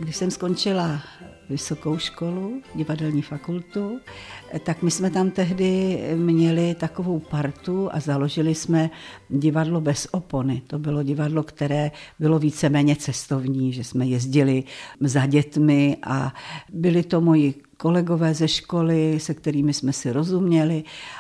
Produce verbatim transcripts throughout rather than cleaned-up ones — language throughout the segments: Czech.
Když jsem skončila vysokou školu, divadelní fakultu, tak my jsme tam tehdy měli takovou partu a založili jsme divadlo Bez opony. To bylo divadlo, které bylo víceméně cestovní, že jsme jezdili za dětmi a byli to moji kolegové ze školy, se kterými jsme si rozuměli.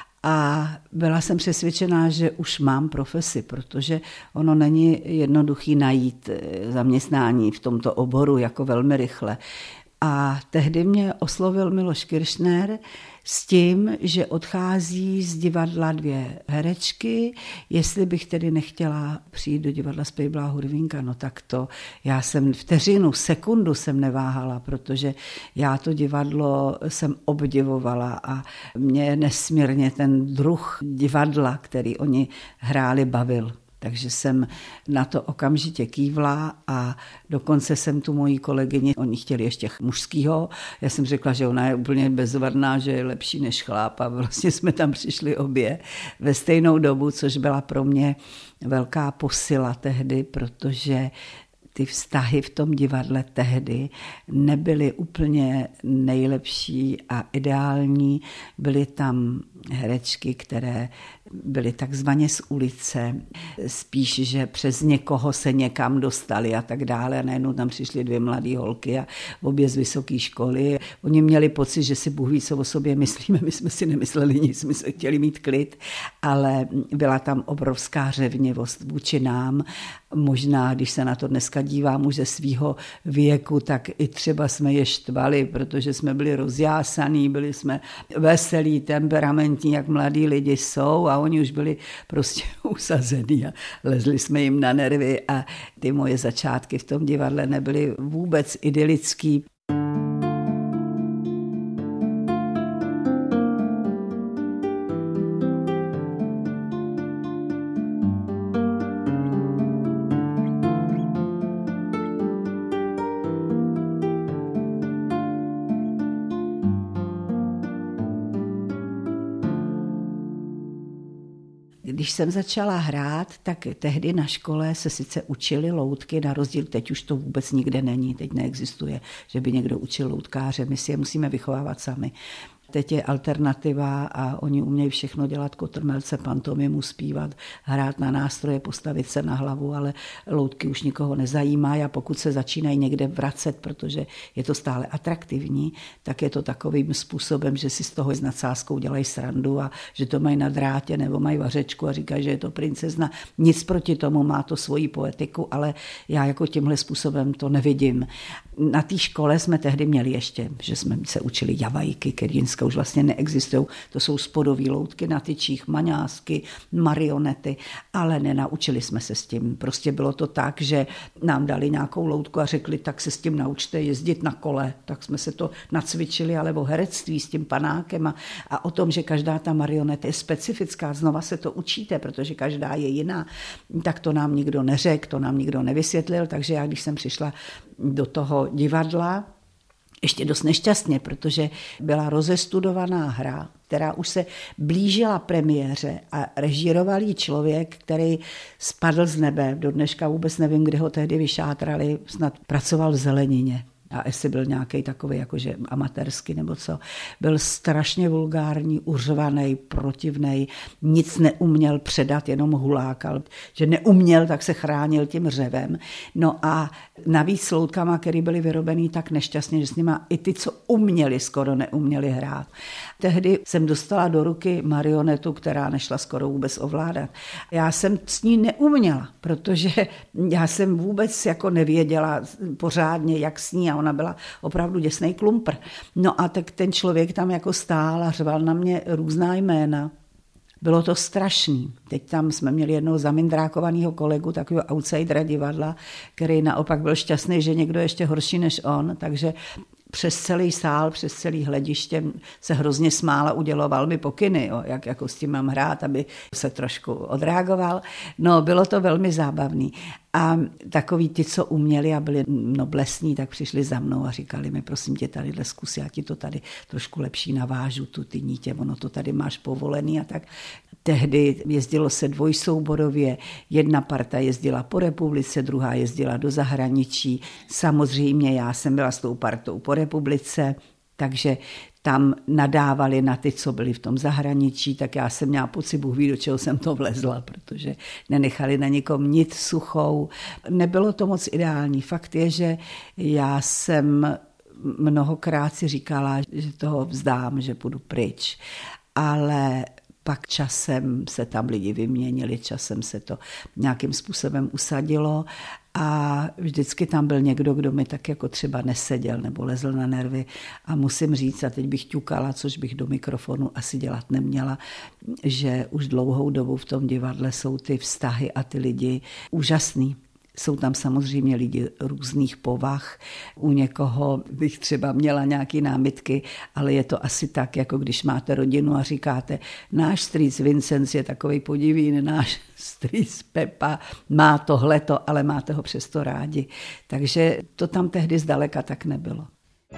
A byla jsem přesvědčená, že už mám profesi, protože ono není jednoduchý najít zaměstnání v tomto oboru jako velmi rychle. A tehdy mě oslovil Miloš Kiršner s tím, že odchází z divadla dvě herečky, jestli bych tedy nechtěla přijít do divadla Spejblá Hurvínka. No tak to, já jsem vteřinu, sekundu jsem neváhala, protože já to divadlo jsem obdivovala a mě nesmírně ten druh divadla, který oni hráli, bavil. Takže jsem na to okamžitě kývla a dokonce jsem tu mojí kolegyni, oni chtěli ještě mužskýho, já jsem řekla, že ona je úplně bezvadná, že je lepší než chlap a vlastně jsme tam přišli obě ve stejnou dobu, což byla pro mě velká posila tehdy, protože ty vztahy v tom divadle tehdy nebyly úplně nejlepší a ideální. Byly tam herečky, které byly takzvaně z ulice, spíš, že přes někoho se někam dostali a tak dále. A najednou tam přišly dvě mladé holky a obě z vysoké školy. Oni měli pocit, že si Bůh ví, co o sobě myslíme. My jsme si nemysleli nic, my jsme chtěli mít klid, ale byla tam obrovská řevnivost vůči nám. Možná, když se na to dneska dívám už ze svýho věku, tak i třeba jsme je štvali, protože jsme byli rozjásaní, byli jsme veselí, temperamentní, jak mladí lidi jsou a oni už byli prostě usazení a lezli jsme jim na nervy a ty moje začátky v tom divadle nebyly vůbec idylický. Když jsem začala hrát, tak tehdy na škole se sice učili loutky, na rozdíl teď už to vůbec nikde není, teď neexistuje, že by někdo učil loutkáře, my si je musíme vychovávat sami. Teď je alternativa a oni umějí všechno dělat, kotrmelce, pantomimu, zpívat, hrát na nástroje, postavit se na hlavu, ale loutky už nikoho nezajímají a pokud se začínají někde vracet, protože je to stále atraktivní, tak je to takovým způsobem, že si z toho s nadsázkou dělají srandu a že to mají na drátě nebo mají vařečku a říkají, že je to princezna. Nic proti tomu, má to svoji poetiku, ale já jako tímhle způsobem to nevidím. Na té škole jsme tehdy měli ještě, že jsme se učili javajky, kedinské už vlastně neexistují. To jsou spodové loutky na tyčích, maňásky, marionety, ale nenaučili jsme se s tím. Prostě bylo to tak, že nám dali nějakou loutku a řekli, tak se s tím naučte jezdit na kole. Tak jsme se to nacvičili, ale o herectví s tím panákem a, a o tom, že každá ta marioneta je specifická. Znova se to učíte, protože každá je jiná. Tak to nám nikdo neřekl, to nám nikdo nevysvětlil, takže já, když jsem přišla do toho divadla, ještě dost nešťastně, protože byla rozestudovaná hra, která už se blížila premiéře a režíroval ji člověk, který spadl z nebe. Do dneška vůbec nevím, kde ho tehdy vyšátrali, snad pracoval v Zelenině. A jestli byl nějaký takový jakože amatérsky nebo co. Byl strašně vulgární, uřvaný, protivnej, nic neuměl předat, jenom hulákal. Že neuměl, tak se chránil tím řevem. No a navíc s loutkama, které byly vyrobený tak nešťastně, že s nima i ty, co uměli, skoro neuměli hrát. Tehdy jsem dostala do ruky marionetu, která nešla skoro vůbec ovládat. Já jsem s ní neuměla, protože já jsem vůbec jako nevěděla pořádně, jak s ní, a ona byla opravdu děsnej klumpr. No a tak ten člověk tam jako stál a řval na mě různá jména. Bylo to strašný. Teď tam jsme měli jednoho zamindrákovaného kolegu, takového outsidera divadla, který naopak byl šťastný, že někdo ještě horší než on, takže přes celý sál, přes celý hlediště se hrozně smál a uděloval mi pokyny, jo, jak jako s tím mám hrát, aby se trošku odreagoval. No, bylo to velmi zábavný. A takový ty, co uměli a byli noblesní, tak přišli za mnou a říkali mi, prosím tě, tadyhle zkus, já ti to tady trošku lepší navážu, tu ty nítě, ono to tady máš povolený a tak. Tehdy jezdilo se dvojsouborově, jedna parta jezdila po republice, druhá jezdila do zahraničí. Samozřejmě já jsem byla s tou partou po republice, takže tam nadávali na ty, co byli v tom zahraničí, tak já jsem měla pocit, Bůh ví, do čeho jsem to vlezla, protože nenechali na nikom nic suchou. Nebylo to moc ideální. Fakt je, že já jsem mnohokrát si říkala, že toho vzdám, že půjdu pryč. Ale pak časem se tam lidi vyměnili, časem se to nějakým způsobem usadilo a vždycky tam byl někdo, kdo mi tak jako třeba neseděl nebo lezl na nervy a musím říct, a teď bych ťukala, což bych do mikrofonu asi dělat neměla, že už dlouhou dobu v tom divadle jsou ty vztahy a ty lidi úžasný. Jsou tam samozřejmě lidi různých povah. U někoho bych třeba měla nějaké námitky, ale je to asi tak, jako když máte rodinu a říkáte, náš strýc Vincenc je takovej podivín, náš strýc Pepa má tohleto, ale máte ho přesto rádi. Takže to tam tehdy zdaleka tak nebylo.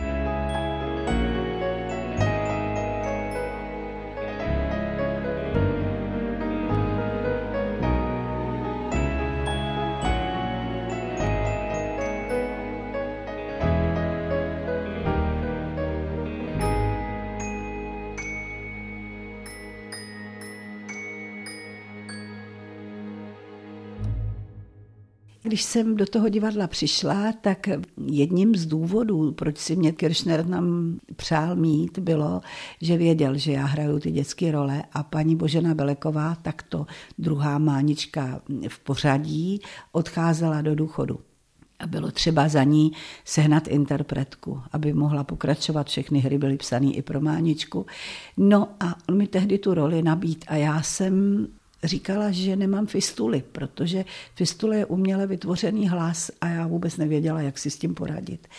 Když jsem do toho divadla přišla, tak jedním z důvodů, proč si mě Kirchner nám přál mít, bylo, že věděl, že já hraju ty dětské role a paní Božena Beleková, takto druhá Mánička v pořadí, odcházela do důchodu. A bylo třeba za ní sehnat interpretku, aby mohla pokračovat. Všechny hry byly psané i pro Máničku. No a on mi tehdy tu roli nabídl a já jsem říkala, že nemám fistuly, protože fistule je uměle vytvořený hlas a já vůbec nevěděla, jak si s tím poradit.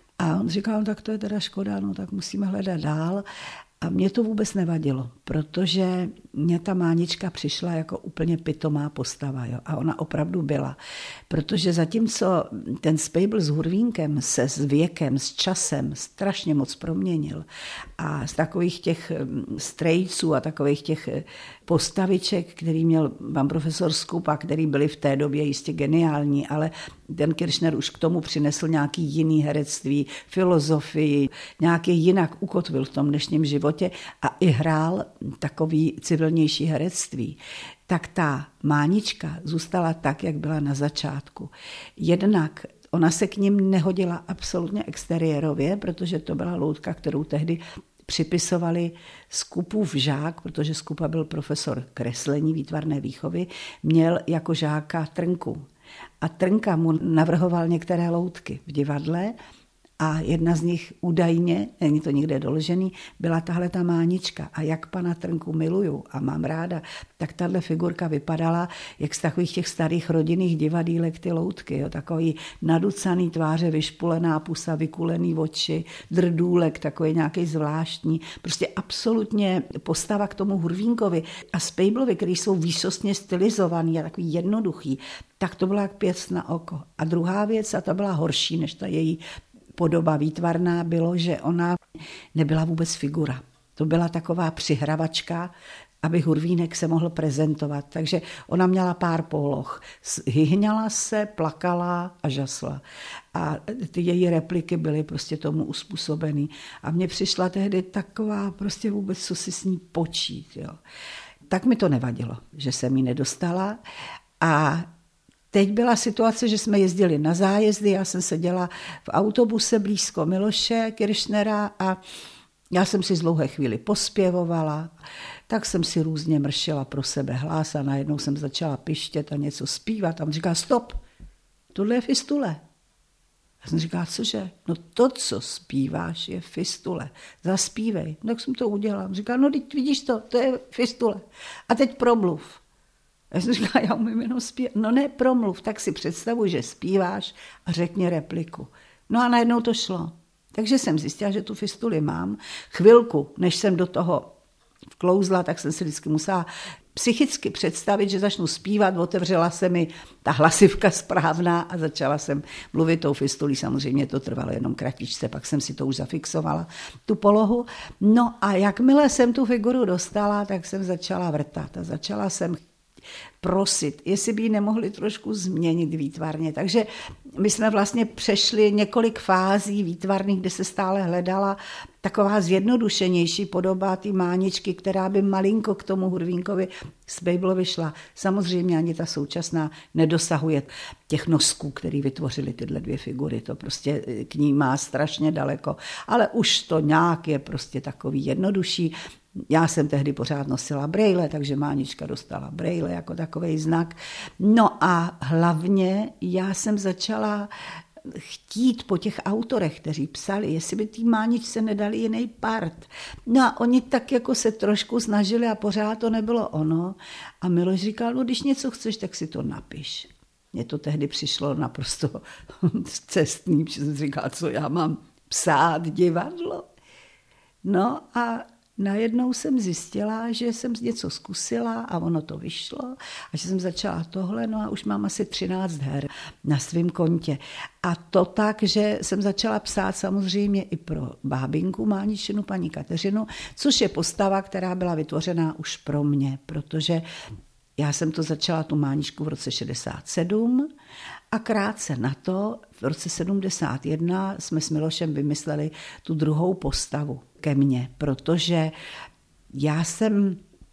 A on říkal, no, tak to je teda škoda, no tak musíme hledat dál. A mě to vůbec nevadilo, protože mě ta Mánička přišla jako úplně pitomá postava. Jo? A ona opravdu byla. Protože zatímco ten Spejbl s Hurvínkem se s věkem, s časem strašně moc proměnil a z takových těch strejců a takových těch postaviček, který měl pan profesor Skupa, který byli v té době jistě geniální, ale ten Kirchner už k tomu přinesl nějaký jiný herectví, filozofii, nějaký jinak ukotvil v tom dnešním životě a i hrál takový civilnější herectví. Tak ta Mánička zůstala tak, jak byla na začátku. Jednak ona se k ním nehodila absolutně exteriérově, protože to byla loutka, kterou tehdy připisovali Skupův žák, protože Skupa byl profesor kreslení výtvarné výchovy, měl jako žáka Trnku. A Trnka mu navrhoval některé loutky v divadle a jedna z nich údajně, není to nikde doložený, byla tahle ta Mánička. A jak pana Trnku miluju a mám ráda, tak tahle figurka vypadala jak z takových těch starých rodinných divadýlek ty loutky. Jo, takový naducaný tváře, vyšpulená pusa, vykulený oči, drdůlek, takový nějaký zvláštní. Prostě absolutně postava k tomu Hurvínkovi a Spejblovi, který jsou výsostně stylizovaný a takový jednoduchý, tak to byla jak pěst na oko. A druhá věc, a to byla horší než ta její podoba výtvarná, bylo, že ona nebyla vůbec figura. To byla taková přihravačka, aby Hurvínek se mohl prezentovat. Takže ona měla pár poloh. Hyhňala se, plakala a žasla. A ty její repliky byly prostě tomu uspůsobený. A mně přišla tehdy taková prostě vůbec, co si s ní počít. Jo. Tak mi to nevadilo, že jsem ji nedostala. A teď byla situace, že jsme jezdili na zájezdy, já jsem seděla v autobuse blízko Miloše Kirchnera a já jsem si z dlouhé chvíli pospěvovala, tak jsem si různě mršela pro sebe hlas a najednou jsem začala pištět a něco zpívat a on říká, stop, tohle je fistule. Já jsem říkala, cože? No to, co zpíváš, je fistule. Zaspívej. No, tak jsem to udělala. Říká, no teď vidíš to, to je fistule. A teď promluv. Já jsem říkala, já umím jenom zpívat. No ne, promluv, tak si představuj, že zpíváš a řekni repliku. No a najednou to šlo. Takže jsem zjistila, že tu fistuli mám. Chvilku, než jsem do toho vklouzla, tak jsem si vždycky musela psychicky představit, že začnu zpívat, otevřela se mi ta hlasivka správná a začala jsem mluvit tou fistulí. Samozřejmě to trvalo jenom kratičce, pak jsem si to už zafixovala, tu polohu. No a jakmile jsem tu figuru dostala, tak jsem začala vrtat a začala jsem prosit, jestli by ji nemohli trošku změnit výtvarně. Takže my jsme vlastně přešli několik fází výtvarných, kde se stále hledala taková zjednodušenější podoba té máničky, která by malinko k tomu Hurvínkovi z Bejblovi šla. Samozřejmě ani ta současná nedosahuje těch nosků, který vytvořili tyhle dvě figury. To prostě k ní má strašně daleko. Ale už to nějak je prostě takový jednodušší. Já jsem tehdy pořád nosila brejle, takže mánička dostala brejle jako takovej znak. No a hlavně já jsem začala chtít po těch autorech, kteří psali, jestli by té máničce nedali jiný part. No a oni tak jako se trošku snažili a pořád to nebylo ono. A Miloš říkal, no když něco chceš, tak si to napiš. Mně to tehdy přišlo naprosto cestný, protože jsem říkala, co já mám psát divadlo. No a najednou jsem zjistila, že jsem něco zkusila a ono to vyšlo a že jsem začala tohle, no a už mám asi třináct her na svém kontě. A to tak, že jsem začala psát samozřejmě i pro bábinku máničinu, paní Kateřinu, což je postava, která byla vytvořená už pro mě, protože já jsem to začala, tu máničku, v roce šedesát sedm a krátce na to, v roce sedmdesát jedna, jsme s Milošem vymysleli tu druhou postavu ke mně, protože já jsem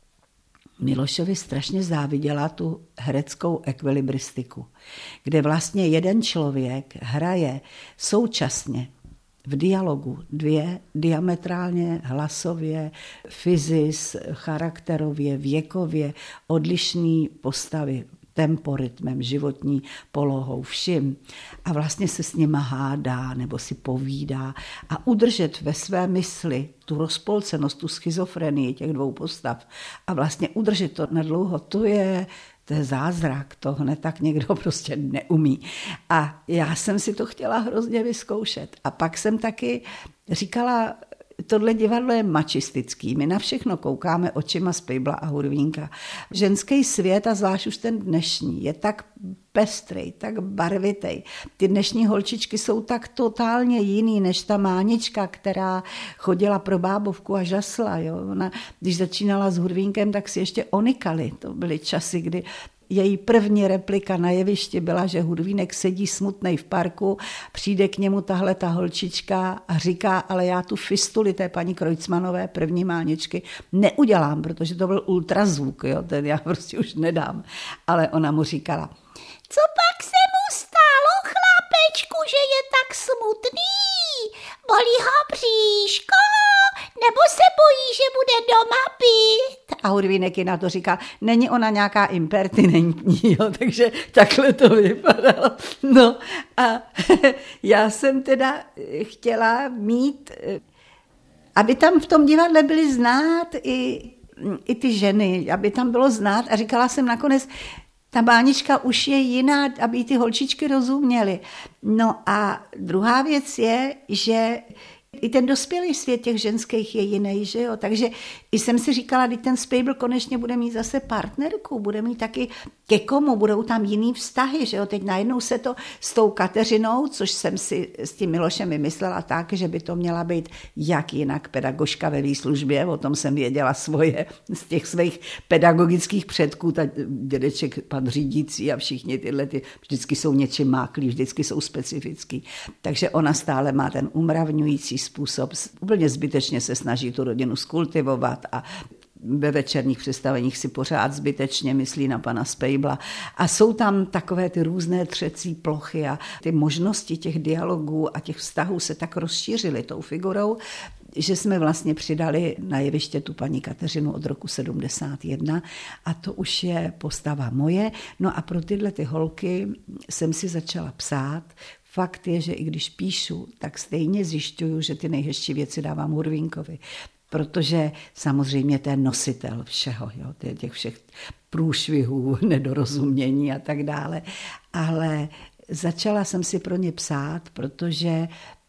Milošovi strašně záviděla tu hereckou ekvilibristiku, kde vlastně jeden člověk hraje současně v dialogu dvě diametrálně hlasově, fyzis, charakterově, věkově odlišné postavy, temporytmem, životní polohou, všim. A vlastně se s nima hádá nebo si povídá a udržet ve své mysli tu rozpolcenost, tu schizofrenii těch dvou postav a vlastně udržet to nadlouho, to je To je zázrak, to hned tak někdo prostě neumí. A já jsem si to chtěla hrozně vyzkoušet. A pak jsem taky říkala, tohle divadlo je mačistický, my na všechno koukáme očima z Pejbla a Hurvínka. Ženský svět, a zvlášť už ten dnešní, je tak pestrej, tak barvitej. Ty dnešní holčičky jsou tak totálně jiný, než ta Mánička, která chodila pro bábovku a žasla. Jo? Ona, když začínala s Hurvínkem, tak si ještě onikali. To byly časy, kdy její první replika na jevišti byla, že Hurvínek sedí smutnej v parku, přijde k němu tahle ta holčička a říká, ale já tu fistuli té paní Kreutzmannové, první Máničky, neudělám, protože to byl ultrazvuk, jo? Ten já prostě už nedám. Ale ona mu říkala, co pak se mu stalo, chlapečku, že je tak smutný? Bolí ho bříško? Nebo se bojí, že bude doma pít? A Hurvínek ji na to říká, není ona nějaká impertinentní, jo? Takže takhle to vypadalo. No a já jsem teda chtěla mít, aby tam v tom divadle byly znát i, i ty ženy, aby tam bylo znát, a říkala jsem nakonec, ta Mánička už je jiná, aby ty holčičky rozuměly. No a druhá věc je, že i ten dospělý svět těch ženských je jiný, že jo? Takže i jsem si říkala, když ten Spejbl konečně bude mít zase partnerku, bude mít taky ke komu, budou tam jiný vztahy, že jo? Teď najednou se to s tou Kateřinou, což jsem si s tím Milošem vymyslela tak, že by to měla být jak jinak pedagožka ve výslužbě, o tom jsem věděla svoje z těch svých pedagogických předků, ta dědeček, pan řídící a všichni tyhle, ty, vždycky jsou něčím máklí, vždycky jsou specifický. Takže ona stále má ten umravňující způsob, úplně zbytečně se snaží tu rodinu skultivovat a ve večerních představeních si pořád zbytečně myslí na pana Spejbla. A jsou tam takové ty různé třecí plochy a ty možnosti těch dialogů a těch vztahů se tak rozšířily tou figurou, že jsme vlastně přidali na jeviště tu paní Kateřinu od roku sedmdesát jedna a to už je postava moje. No a pro tyhle ty holky jsem si začala psát. Fakt je, že i když píšu, tak stejně zjišťuju, že ty nejhezčí věci dávám Hurvínkovi. Protože samozřejmě to je nositel všeho, jo, těch všech průšvihů, nedorozumění a tak dále. Ale začala jsem si pro ně psát, protože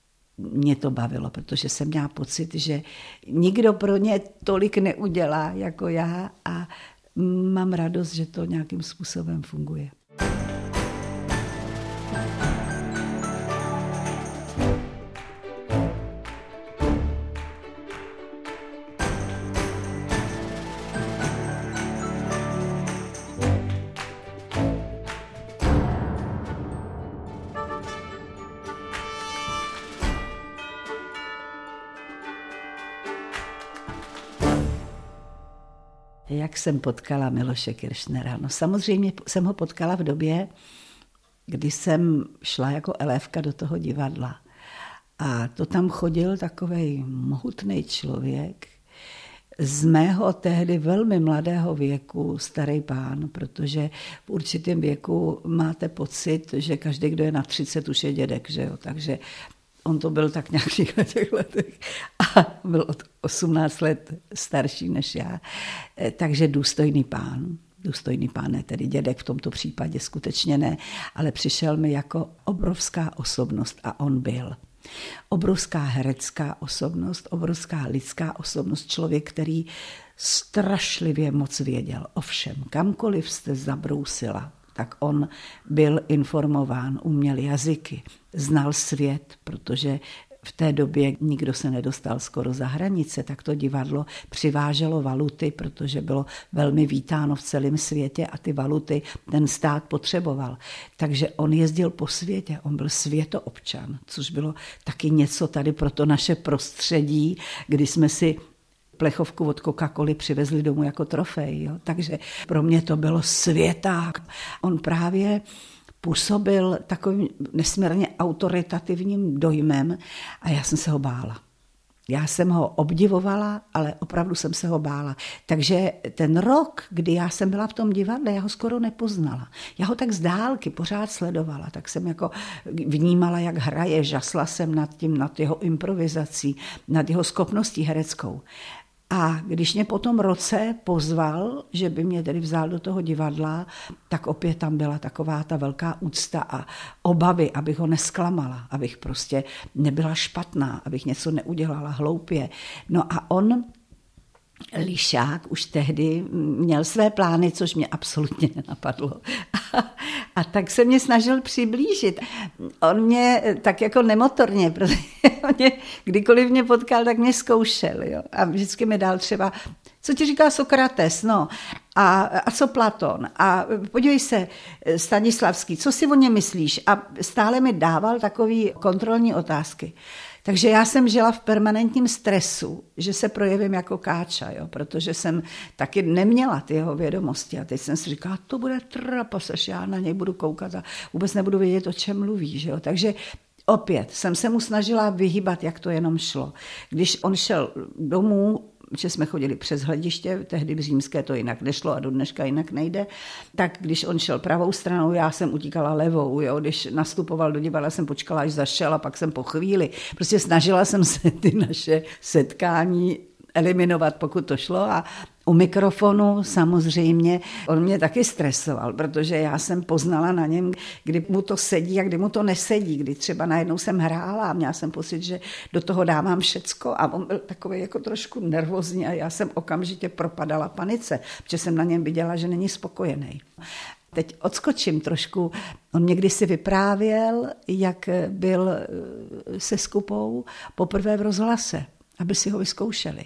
mě to bavilo, protože jsem měla pocit, že nikdo pro ně tolik neudělá jako já a mám radost, že to nějakým způsobem funguje. Jak jsem potkala Miloše Kiršnera? No samozřejmě jsem ho potkala v době, kdy jsem šla jako elévka do toho divadla. A to tam chodil takovej mohutný člověk, z mého tehdy velmi mladého věku, starý pán, protože v určitém věku máte pocit, že každý, kdo je na třicet, už je dědek, že jo? Takže on to byl tak nějak v těch letech a byl od osmnáct let starší než já. Takže důstojný pán, důstojný pán, ne tedy dědek v tomto případě, skutečně ne, ale přišel mi jako obrovská osobnost a on byl. Obrovská herecká osobnost, obrovská lidská osobnost, člověk, který strašlivě moc věděl. Ovšem, kamkoliv jste zabrousila, tak on byl informován, uměl jazyky, znal svět, protože v té době nikdo se nedostal skoro za hranice, tak to divadlo přiváželo valuty, protože bylo velmi vítáno v celém světě a ty valuty ten stát potřeboval. Takže on jezdil po světě, on byl světoobčan, což bylo taky něco tady pro to naše prostředí, kdy jsme si plechovku od Coca-Coly přivezli domů jako trofej. Jo? Takže pro mě to bylo světák. On právě působil takovým nesmírně autoritativním dojmem a já jsem se ho bála. Já jsem ho obdivovala, ale opravdu jsem se ho bála. Takže ten rok, kdy já jsem byla v tom divadle, já ho skoro nepoznala. Já ho tak z dálky pořád sledovala, tak jsem jako vnímala, jak hraje, žasla jsem nad tím, nad jeho improvizací, nad jeho schopností hereckou. A když mě po tom roce pozval, že by mě tedy vzal do toho divadla, tak opět tam byla taková ta velká úcta a obavy, abych ho nesklamala, abych prostě nebyla špatná, abych něco neudělala hloupě. No a on, Lišák, už tehdy měl své plány, což mě absolutně nenapadlo. A, a tak se mě snažil přiblížit. On mě tak jako nemotorně, protože mě, kdykoliv mě potkal, tak mě zkoušel. Jo? A vždycky mi dal třeba, co ti říká Sokrates, no, a, a co Platon, a podívej se, Stanislavský, co si o něm myslíš? A stále mi dával takový kontrolní otázky. Takže já jsem žila v permanentním stresu, že se projevím jako káča, jo, protože jsem taky neměla ty jeho vědomosti. A teď jsem si říkala, to bude trapas, až já na něj budu koukat a vůbec nebudu vědět, o čem mluví. Že jo. Takže opět jsem se mu snažila vyhýbat, jak to jenom šlo. Když on šel domů, že jsme chodili přes hlediště, tehdy v Římské to jinak nešlo a do dneška jinak nejde, tak když on šel pravou stranou, já jsem utíkala levou, jo? Když nastupoval do divadla, jsem počkala, až zašel a pak jsem po chvíli. Prostě snažila jsem se ty naše setkání eliminovat, pokud to šlo a u mikrofonu samozřejmě on mě taky stresoval, protože já jsem poznala na něm, kdy mu to sedí a kdy mu to nesedí, kdy třeba najednou jsem hrála a měla jsem pocit, že do toho dávám všecko a on byl takový jako trošku nervózní a já jsem okamžitě propadala panice, protože jsem na něm viděla, že není spokojený. Teď odskočím trošku. On mě kdysi vyprávěl, jak byl se Skupou poprvé v rozhlase, aby si ho vyzkoušeli.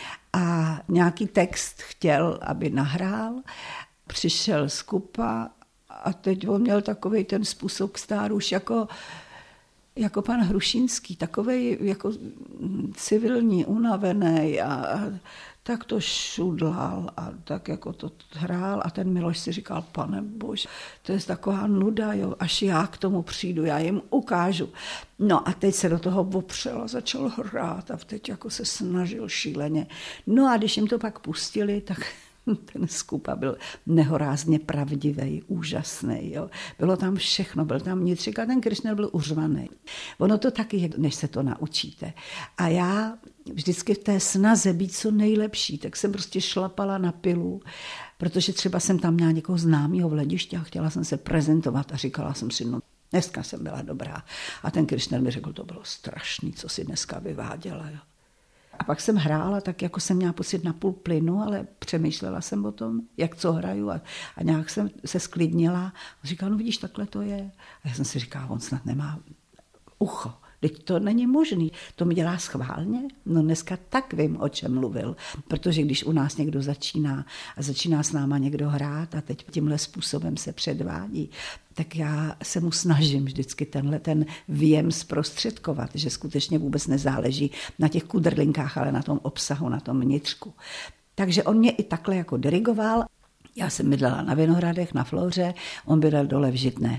A nějaký text chtěl, aby nahrál, přišel Skupa a teď on měl takovej ten způsob k stáru už jako, jako pan Hrušínský, takovej jako civilní, unavený a, a tak to šudlal a tak jako to hrál a ten Miloš si říkal, pane bože, to je taková nuda, jo, až já k tomu přijdu, já jim ukážu. No a teď se do toho opřel a začal hrát a teď jako se snažil šíleně. No a když jim to pak pustili, tak ten Skupa byl nehorázně pravdivý, úžasný. Jo. Bylo tam všechno, byl tam vnitřek a ten Kiršner byl uřvaný. Ono to taky je, než se to naučíte. A já vždycky v té snaze být co nejlepší, tak jsem prostě šlapala na pilu, protože třeba jsem tam měla někoho známého v hledišti a chtěla jsem se prezentovat a říkala jsem si, no dneska jsem byla dobrá. A ten Kiršner mi řekl, to bylo strašný, co si dneska vyváděla. Jo. A pak jsem hrála, tak jako jsem měla pocit na půl plynu, ale přemýšlela jsem o tom, jak co hraju a, a nějak jsem se sklidnila. A říkala, no vidíš, takhle to je. A já jsem si říkala, on snad nemá ucho. Teď to není možný. To mi dělá schválně? No dneska tak vím, o čem mluvil. Protože když u nás někdo začíná a začíná s náma někdo hrát a teď tímhle způsobem se předvádí, tak já se mu snažím vždycky tenhle ten věm zprostředkovat, že skutečně vůbec nezáleží na těch kudrlinkách, ale na tom obsahu, na tom vnitřku. Takže on mě i takhle jako dirigoval. Já jsem bydlela na Vinohradech, na Floře, on bydlel dole v Žitné.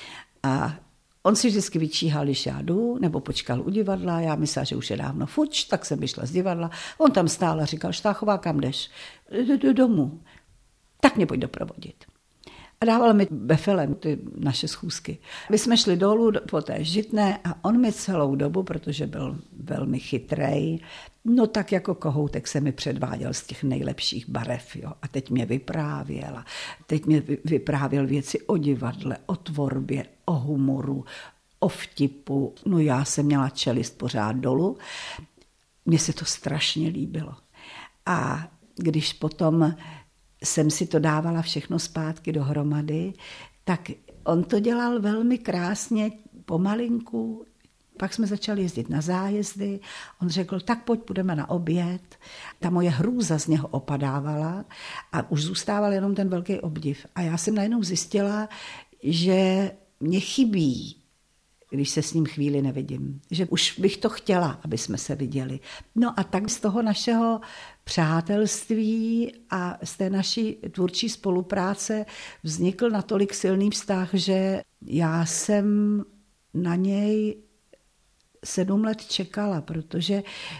A on si vždycky vyčíhal, když já jdu, nebo počkal u divadla, já myslela, že už je dávno fuč, tak jsem vyšla z divadla. On tam stál a říkal, Štáchová, kam jdeš? Jdu domů. Tak mě pojď doprovodit. A dával mi befelem ty naše schůzky. My jsme šli dolů po té Žitné a on mi celou dobu, protože byl velmi chytrej, no tak jako kohoutek se mi předváděl z těch nejlepších barev. Jo. A teď mě vyprávěl. Teď mě vyprávěl věci o divadle, o tvorbě, o humoru, o vtipu. No já jsem měla čelist pořád dolů. Mně se to strašně líbilo. A když potom jsem si to dávala všechno zpátky dohromady, tak on to dělal velmi krásně, pomalinku. Pak jsme začali jezdit na zájezdy. On řekl, tak pojď, půjdeme na oběd. Ta moje hrůza z něho opadávala a už zůstával jenom ten velký obdiv. A já jsem najednou zjistila, že mě chybí, když se s ním chvíli nevidím. Že už bych to chtěla, aby jsme se viděli. No a tak z toho našeho přátelství a z té naší tvůrčí spolupráce vznikl natolik silný vztah, že já jsem na něj sedm let čekala, protože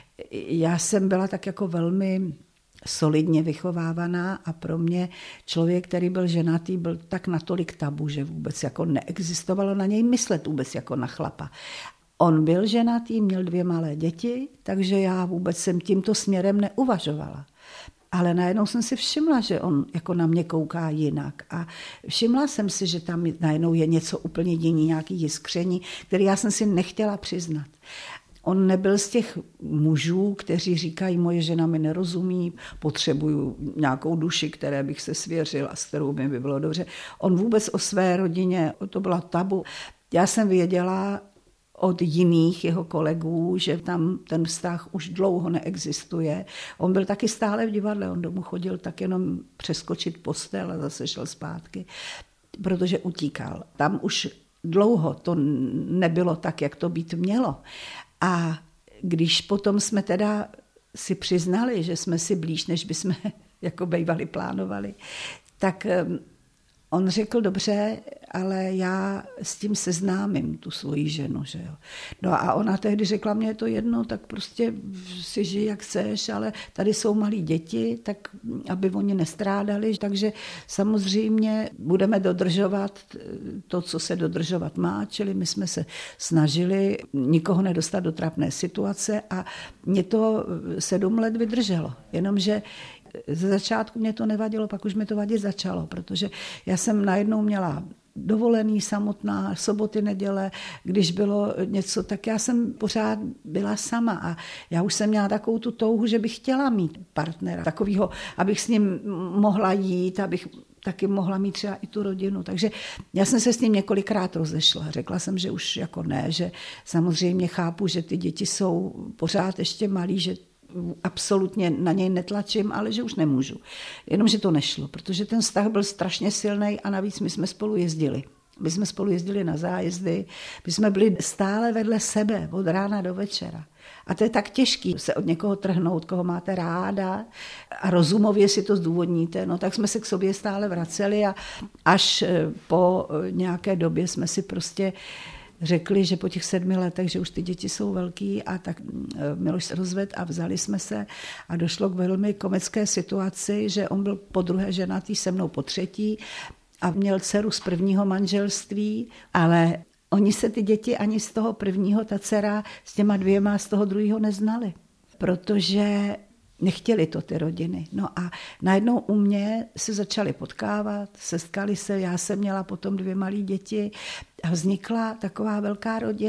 já jsem byla tak jako velmi solidně vychovávaná a pro mě člověk, který byl ženatý, byl tak natolik tabu, že vůbec jako neexistovalo na něj myslet vůbec jako na chlapa. On byl ženatý, měl dvě malé děti, takže já vůbec jsem tímto směrem neuvažovala. Ale najednou jsem si všimla, že on jako na mě kouká jinak. A všimla jsem si, že tam najednou je něco úplně jiný, nějaký jiskření, který já jsem si nechtěla přiznat. On nebyl z těch mužů, kteří říkají, moje žena mi nerozumí, potřebuju nějakou duši, které bych se svěřil a s kterou by mi bylo dobře. On vůbec o své rodině, to byla tabu. Já jsem věděla od jiných jeho kolegů, že tam ten vztah už dlouho neexistuje. On byl taky stále v divadle, on domů chodil tak jenom přeskočit postel a zase šel zpátky, protože utíkal. Tam už dlouho to nebylo tak, jak to být mělo. A když potom jsme teda si přiznali, že jsme si blíž, než bychom jako bývali plánovali, tak on řekl, dobře, ale já s tím seznámím tu svoji ženu. Že jo. No a ona tehdy řekla, mně je to jedno, tak prostě si žij, jak chceš, ale tady jsou malí děti, tak aby oni nestrádali. Takže samozřejmě budeme dodržovat to, co se dodržovat má, čili my jsme se snažili nikoho nedostat do trapné situace a mě to sedm let vydrželo. Jenomže ze začátku mě to nevadilo, pak už mi to vadit začalo, protože já jsem najednou měla dovolený, samotná, soboty, neděle, když bylo něco, tak já jsem pořád byla sama a já už jsem měla takovou tu touhu, že bych chtěla mít partnera, takovýho, abych s ním mohla jít, abych taky mohla mít třeba i tu rodinu. Takže já jsem se s ním několikrát rozešla. Řekla jsem, že už jako ne, že samozřejmě chápu, že ty děti jsou pořád ještě malí, že absolutně na něj netlačím, ale že už nemůžu. Jenomže to nešlo, protože ten vztah byl strašně silný a navíc my jsme spolu jezdili. My jsme spolu jezdili na zájezdy, my jsme byli stále vedle sebe od rána do večera. A to je tak těžký se od někoho trhnout, koho máte ráda a rozumově si to zdůvodníte, no tak jsme se k sobě stále vraceli a až po nějaké době jsme si prostě řekli, že po těch sedmi letech, že už ty děti jsou velký a tak Miloš se rozvedl a vzali jsme se a došlo k velmi komické situaci, že on byl po druhé ženatý, se mnou po třetí a měl dceru z prvního manželství, ale oni se ty děti ani z toho prvního, ta dcera s těma dvěma z toho druhého neznali, protože nechtěli to ty rodiny. No a najednou u mě se začali potkávat, setkali se, já jsem měla potom dvě malé děti a vznikla taková velká rodina,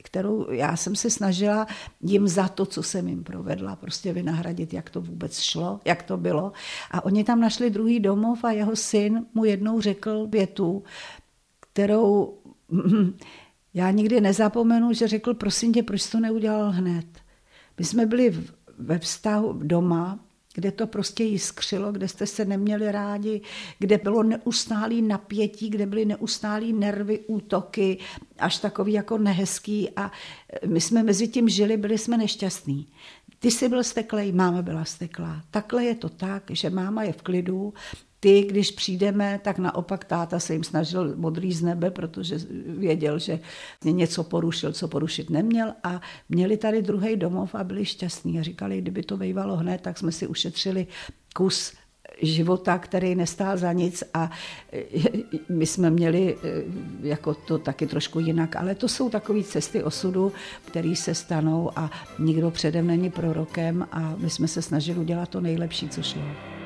kterou já jsem se snažila jim za to, co jsem jim provedla, prostě vynahradit, jak to vůbec šlo, jak to bylo. A oni tam našli druhý domov a jeho syn mu jednou řekl větu, kterou já nikdy nezapomenu, že řekl, prosím tě, proč to neudělal hned. My jsme byli ve vztahu doma, kde to prostě jiskřilo, kde jste se neměli rádi, kde bylo neustálý napětí, kde byly neustálý nervy, útoky, až takový jako nehezký a my jsme mezi tím žili, byli jsme nešťastní. Ty jsi byl steklej, máma byla steklá. Takhle je to tak, že máma je v klidu, ty, když přijdeme, tak naopak táta se jim snažil modrý z nebe, protože věděl, že něco porušil, co porušit neměl a měli tady druhý domov a byli šťastní. A říkali, kdyby to bývalo hned, tak jsme si ušetřili kus života, který nestál za nic a my jsme měli jako to taky trošku jinak, ale to jsou takové cesty osudu, které se stanou a nikdo předem není prorokem a my jsme se snažili udělat to nejlepší, co šlo.